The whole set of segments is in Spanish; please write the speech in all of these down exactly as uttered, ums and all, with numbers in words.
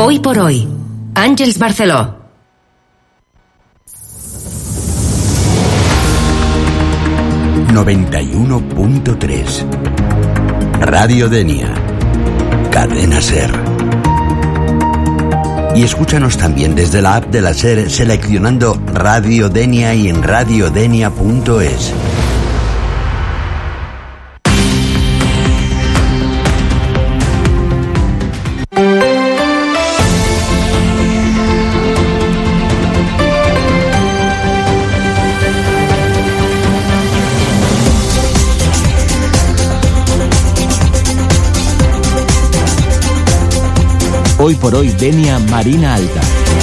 Hoy por hoy, Àngels Barceló. noventa y uno punto tres Radio Denia, Cadena Ser. Y escúchanos también desde la app de la Ser seleccionando Radio Denia y en radiodenia punto es. Hoy por hoy, Denia Marina Alta.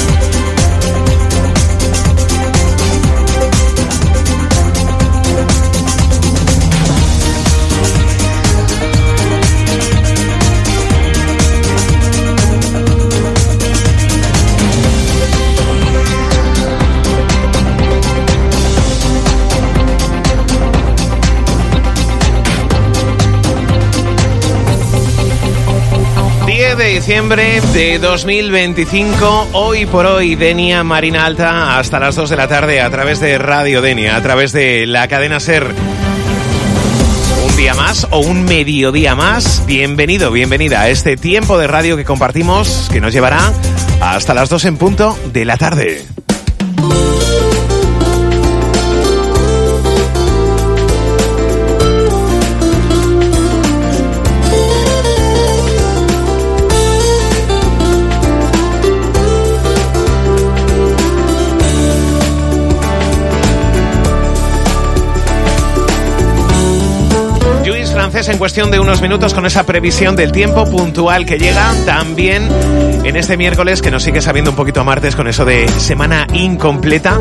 de diciembre de dos mil veinticinco, hoy por hoy, Denia Marina Alta, hasta las dos de la tarde a través de Radio Denia, a través de la cadena Ser. Un día más o un mediodía más, bienvenido, bienvenida a este tiempo de radio que compartimos, que nos llevará hasta las dos en punto de la tarde. En cuestión de unos minutos con esa previsión del tiempo puntual que llega también en este miércoles que nos sigue sabiendo un poquito a martes con eso de semana incompleta.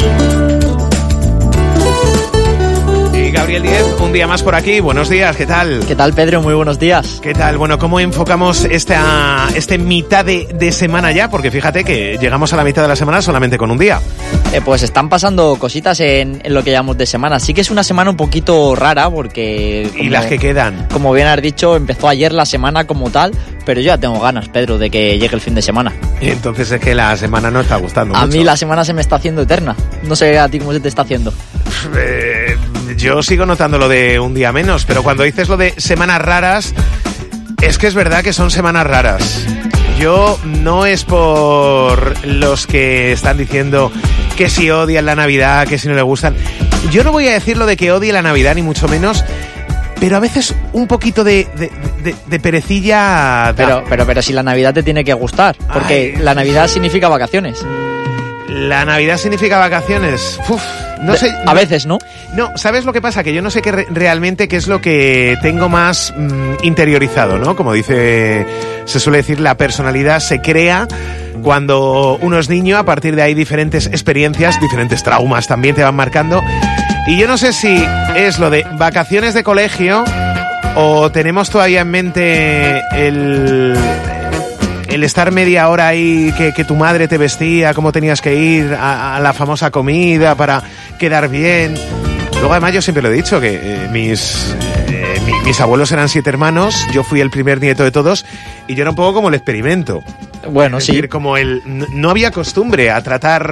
Y Gabriel Díez, un día más por aquí. Buenos días, ¿qué tal? ¿Qué tal, Pedro? Muy buenos días. ¿Qué tal? Bueno, ¿cómo enfocamos esta este mitad de, de semana ya? Porque fíjate que llegamos a la mitad de la semana solamente con un día. Eh, pues están pasando cositas en, en lo que llamamos de semana. Sí que es una semana un poquito rara porque... Como, ¿y las que quedan? Como bien has dicho, empezó ayer la semana como tal, pero yo ya tengo ganas, Pedro, de que llegue el fin de semana. Y entonces es que la semana no está gustando a mucho. A mí la semana se me está haciendo eterna. No sé a ti cómo se te está haciendo. Eh, yo sigo notando lo de un día menos, pero cuando dices lo de semanas raras, es que es verdad que son semanas raras. Yo no es por los que están diciendo que si odian la Navidad, que si no le gustan. Yo no voy a decir lo de que odie la Navidad, ni mucho menos, pero a veces un poquito de, de, de, de perecilla... Pero, pero, pero si la Navidad te tiene que gustar, porque Ay, la Navidad significa vacaciones. La Navidad significa vacaciones. Uf, no sé. A veces, ¿no? No, ¿sabes lo que pasa? Que yo no sé qué re- realmente qué es lo que tengo más mmm, interiorizado, ¿no? Como dice, se suele decir, la personalidad se crea cuando uno es niño. A partir de ahí diferentes experiencias, diferentes traumas también te van marcando. Y yo no sé si es lo de vacaciones de colegio o tenemos todavía en mente el... el estar media hora ahí, que, que tu madre te vestía, cómo tenías que ir a, a la famosa comida para quedar bien. Luego, además, yo siempre lo he dicho, que eh, mis, eh, mi, mis abuelos eran siete hermanos, yo fui el primer nieto de todos, y yo era un poco como el experimento. Bueno, es sí. decir, como el... No, no había costumbre a tratar,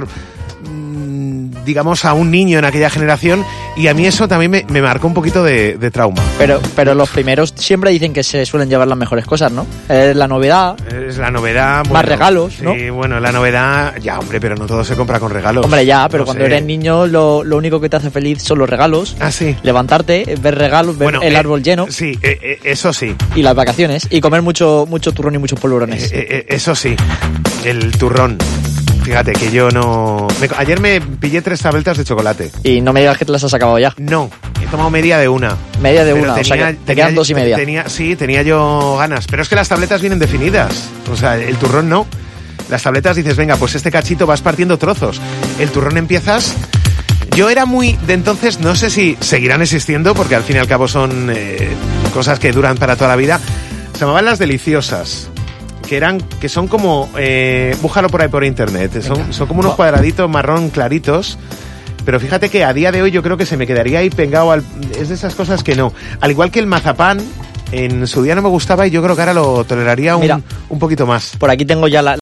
digamos, a un niño en aquella generación, y a mí eso también me, me marcó un poquito de, de trauma. Pero, pero los primeros siempre dicen que se suelen llevar las mejores cosas, ¿no? Es la novedad. Es la novedad. Más bueno, regalos, ¿no? Sí, bueno, la novedad, ya, hombre, pero no todo se compra con regalos. Hombre, ya, pero no cuando sé. eres niño lo, lo único que te hace feliz son los regalos. Ah, sí. Levantarte, ver regalos, ver bueno, el eh, árbol lleno. Sí, eh, eh, eso sí. Y las vacaciones. Y comer mucho, mucho turrón y muchos polvorones. Eh, eh, eso sí, el turrón. Fíjate que yo no... Me... Ayer me pillé tres tabletas de chocolate. Y no me digas que te las has acabado ya. No, he tomado media de una. Media de Pero una, tenía, o sea que te tenía, quedan dos y media. Tenía, sí, tenía yo ganas. Pero es que las tabletas vienen definidas. O sea, el turrón no. Las tabletas dices, venga, pues este cachito vas partiendo trozos. El turrón empiezas... Yo era muy... De entonces, no sé si seguirán existiendo, porque al fin y al cabo son eh, cosas que duran para toda la vida. Se llamaban las deliciosas. Que eran, que son como, eh, búscalo por ahí por internet, son, son como unos cuadraditos marrón claritos, pero fíjate que a día de hoy yo creo que se me quedaría ahí pegado al, es de esas cosas que no, al igual que el mazapán, en su día no me gustaba y yo creo que ahora lo toleraría un, Mira, un poquito más. Por aquí tengo ya la,